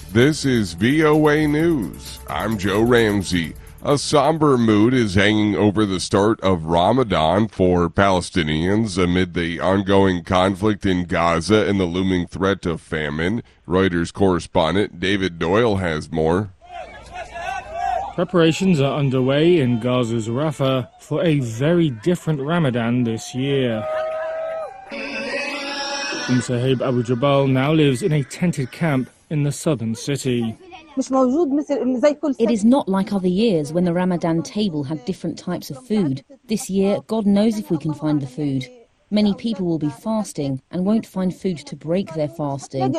This is VOA News. I'm Joe Ramsey. A somber mood is hanging over the start of Ramadan for Palestinians amid the ongoing conflict in Gaza and the looming threat of famine. Reuters correspondent David Doyle has more. Preparations are underway in Gaza's Rafah for a very different Ramadan this year. Sahib Abu Jabal now lives in a tented camp in the southern city. It is not like other years when the Ramadan table had different types of food. This year, God knows if we can find the food. Many people will be fasting and won't find food to break their fasting.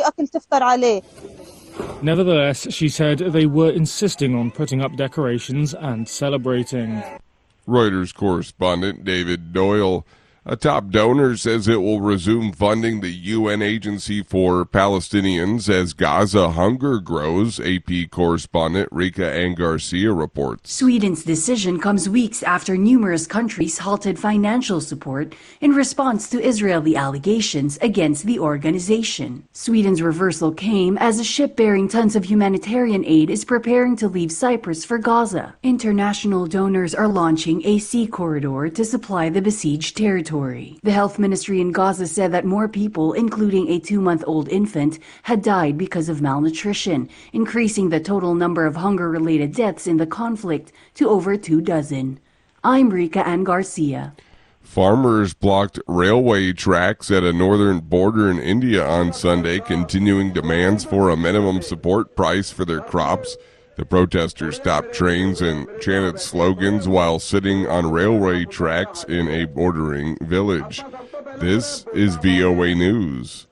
Nevertheless, she said they were insisting on putting up decorations and celebrating. Reuters correspondent David Doyle. A top donor says it will resume funding the UN Agency for Palestinians as Gaza hunger grows, AP correspondent Rika Angarcia reports. Sweden's decision comes weeks after numerous countries halted financial support in response to Israeli allegations against the organization. Sweden's reversal came as a ship bearing tons of humanitarian aid is preparing to leave Cyprus for Gaza. International donors are launching a sea corridor to supply the besieged territory. The health ministry in Gaza said that more people, including a 2-month-old infant, had died because of malnutrition, increasing the total number of hunger-related deaths in the conflict to over 24. I'm Rika Ann Garcia. Farmers blocked railway tracks at a northern border in India on Sunday, continuing demands for a minimum support price for their crops. The protesters stopped trains and chanted slogans while sitting on railway tracks in a bordering village. This is VOA News.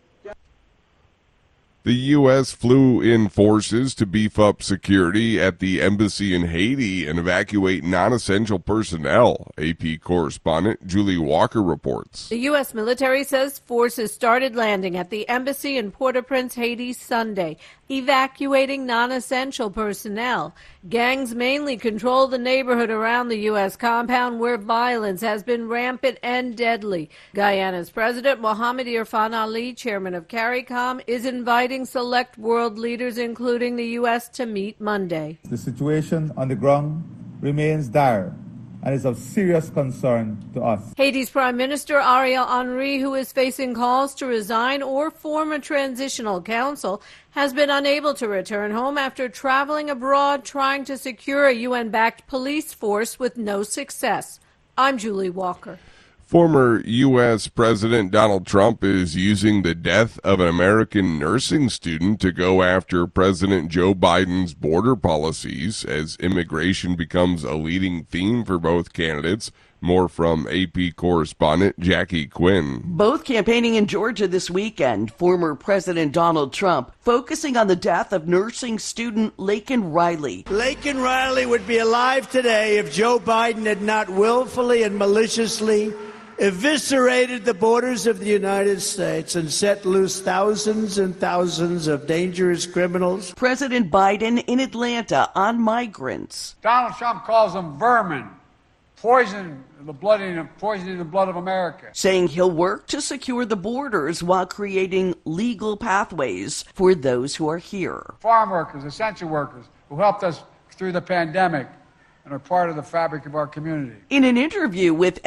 The U.S. flew in forces to beef up security at the embassy in Haiti and evacuate non-essential personnel, AP correspondent Julie Walker reports. The U.S. military says forces started landing at the embassy in Port-au-Prince, Haiti, Sunday, evacuating non-essential personnel. Gangs mainly control the neighborhood around the U.S. compound where violence has been rampant and deadly. Guyana's President Mohamed Irfan Ali, chairman of CARICOM, is inviting select world leaders, including the U.S., to meet Monday. The situation on the ground remains dire and is of serious concern to us. Haiti's Prime Minister Ariel Henry, who is facing calls to resign or form a transitional council, has been unable to return home after traveling abroad trying to secure a UN-backed police force with no success. I'm Julie Walker. Former U.S. President Donald Trump is using the death of an American nursing student to go after President Joe Biden's border policies as immigration becomes a leading theme for both candidates. More from AP correspondent Jackie Quinn. Both campaigning in Georgia this weekend, former President Donald Trump focusing on the death of nursing student Laken Riley. Laken Riley would be alive today if Joe Biden had not willfully and maliciously eviscerated the borders of the United States and set loose thousands and thousands of dangerous criminals. President Biden in Atlanta on migrants. Donald Trump calls them vermin, poisoning the blood of America. Saying he'll work to secure the borders while creating legal pathways for those who are here. Farm workers, essential workers who helped us through the pandemic and are part of the fabric of our community. In an interview with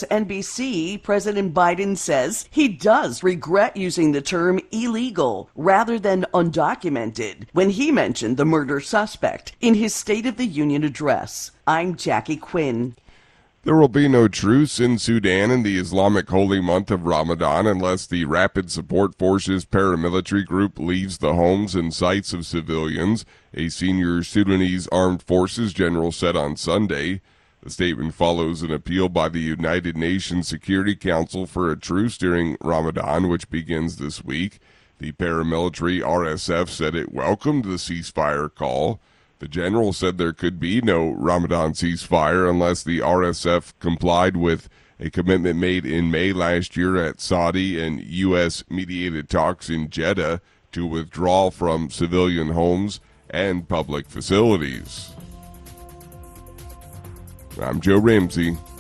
MSNBC, President Biden says he does regret using the term illegal rather than undocumented when he mentioned the murder suspect in his State of the Union address. I'm Jackie Quinn. There will be no truce in Sudan in the Islamic holy month of Ramadan unless the Rapid Support Forces paramilitary group leaves the homes and sites of civilians, a senior Sudanese armed forces general said on Sunday. The statement follows an appeal by the United Nations Security Council for a truce during Ramadan, which begins this week. The paramilitary RSF said it welcomed the ceasefire call. The general said there could be no Ramadan ceasefire unless the RSF complied with a commitment made in May last year at Saudi and U.S.-mediated talks in Jeddah to withdraw from civilian homes and public facilities. I'm Joe Ramsey.